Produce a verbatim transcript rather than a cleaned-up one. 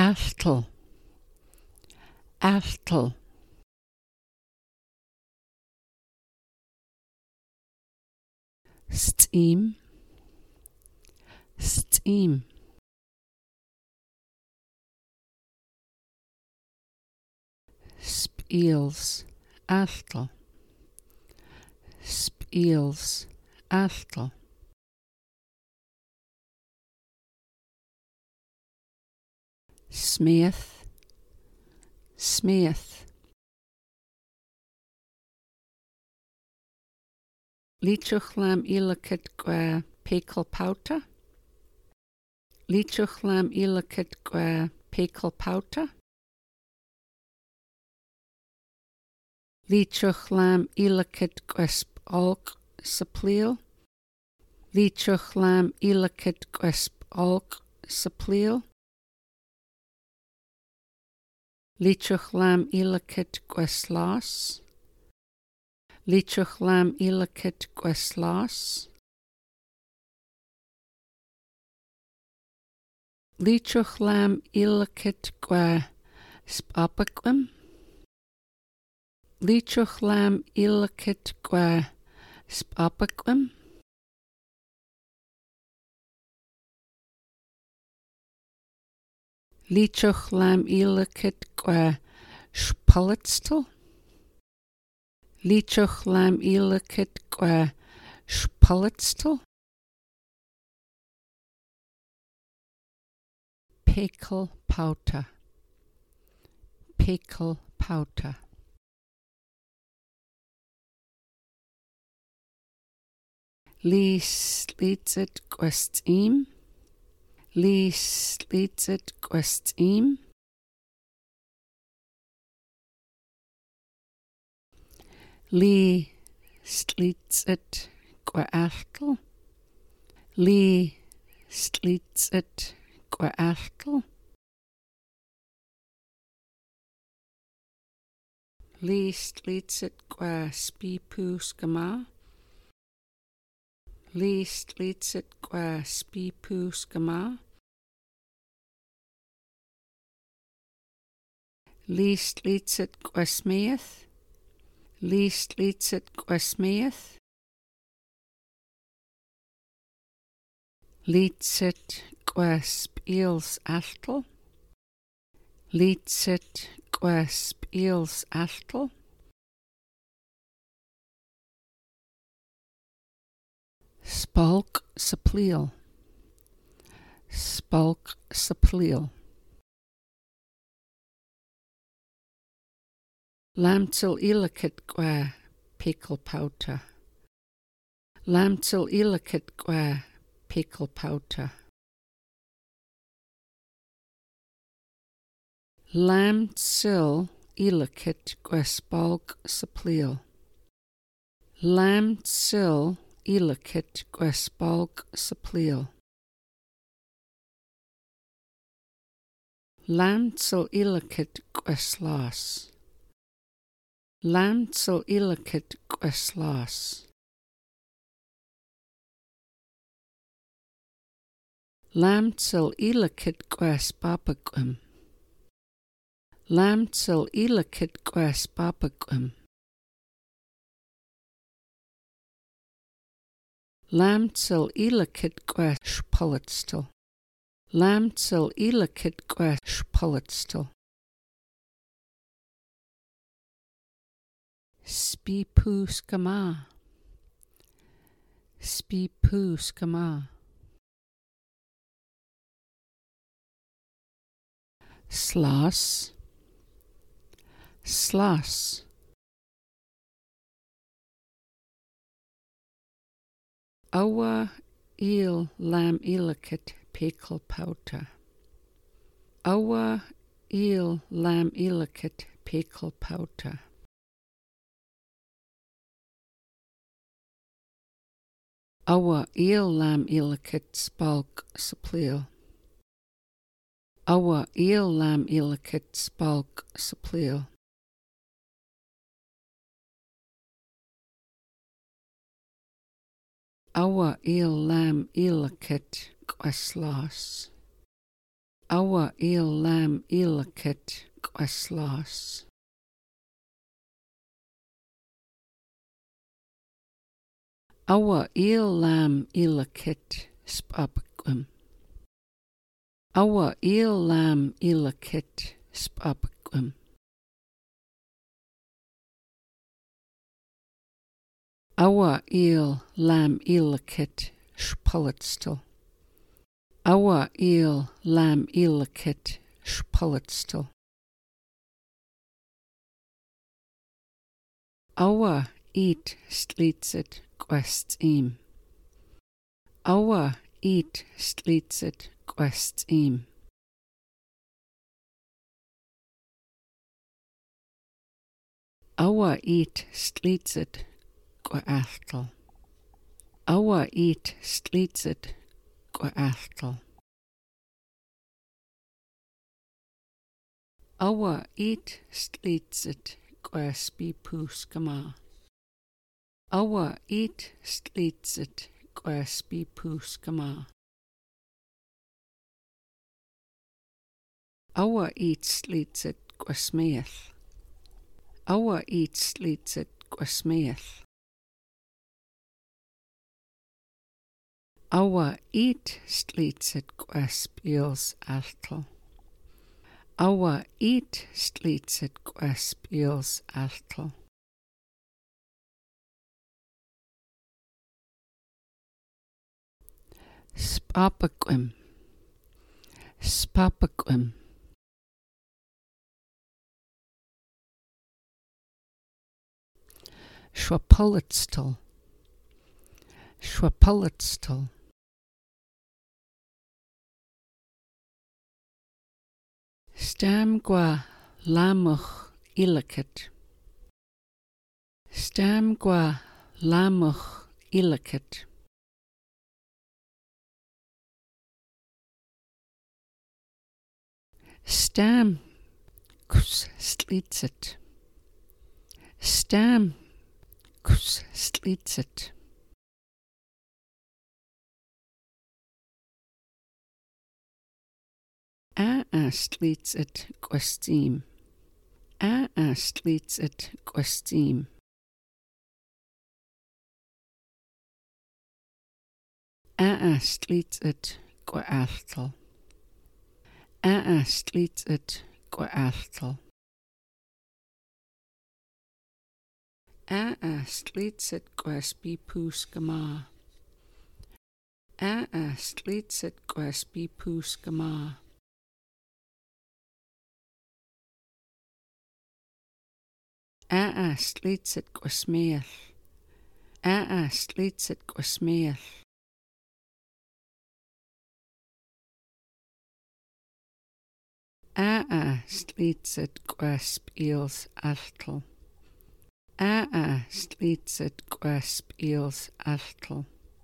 Altal, altal. Steam, steam. Speels, altal. Speels, altal. Smith, Smith. Lichuchlam ilakit gwa pekel pauta. Lichuchlam ilakit gwa pekel pauta. Lichuchlam ilakit gwa spalk saplil. Lichuchlam ilakit gwa spalk saplil. Lichuchlam ilakit gwa slas. Lichuchlam ilakit gwa slas. Lichuchlam ilakit gwa spapakwim. Lichuchlam ilakit gwa spapakwim. Lichuchlam ilakit gwa spalitstel. Lichuchlam ilakit gwa spalitstel. Pekel pauta. Pekel pauta. Li slitzit gwestim. Li slitzit gwestim. Li slitzit gwaartel. Li slitzit gwaartel. Li slitzit gwa spipu skama. Li slitzit gwa spipu skama. Li slitzit gwa smeeth. Li slitzit gwa smeeth. Litzit gwa speels altel. Litzit gwa speels altel. Spalk saplil. Spalk saplil. Lamtil ilakit gwa pekel pauta. Lamtil ilakit gwa pekel pauta. Lamtil ilakit gwa spalk saplil. Lamtil ilakit gwa spalk saplil. Lamtil ilakit gwa slas. Lamtil ilakit gwa slas. Lamtil ilakit gwa spapakwim. Lamtil ilakit gwa spapakwim. Lamtil ilakit gwa spalitstel. Lamtil ilakit gwa spalitstel. Spipu skama. Spipu skama. Slas. Slas. Awa il lam ilakit pekel pauta. Awa il lam ilakit pekel pauta. Awa il lam ilakit spalk saplil. Awa il lam ilakit spalk saplil. Awa il lam ilakit gwa slas. Awa il lam ilakit queslas. Awa il lam ilakit spabquim. Awa il lam ilakit spabquim. Awa il lam ilakit spalitstel. Awa il lam ilakit spalitstel. Awa eat slitsit questim. Awa eat slitsit questim. Awa eat slitsit questel. Awa eat slitsit questel. Awa eat slitsit quespipuscama. Awa eat slitsit quespipuscama. Awa eat slitsit quesmeeth. Awa eat slitsit quesmeeth. Awa eat slitsit quespils altel. Awa eat slitsit quespils altel. Spapaquim. Spapaquim. Schwapulitstel. Schwapulitstel. Stam gwa lamuch ilakit. Stam gwa lamuch ilakit. Stam kus slitsit. Stam kus slitsit. A a slitsit questim. A a slitsit questim. A a slitsit questel. A a slitsit questel. A a slitsit quespipuscama. A a slitsit quespipuscama. A a slitsit quesmeeth. A a slitsit quesmeeth. A a slitsit quespils altel. A a slitsit quespils altel.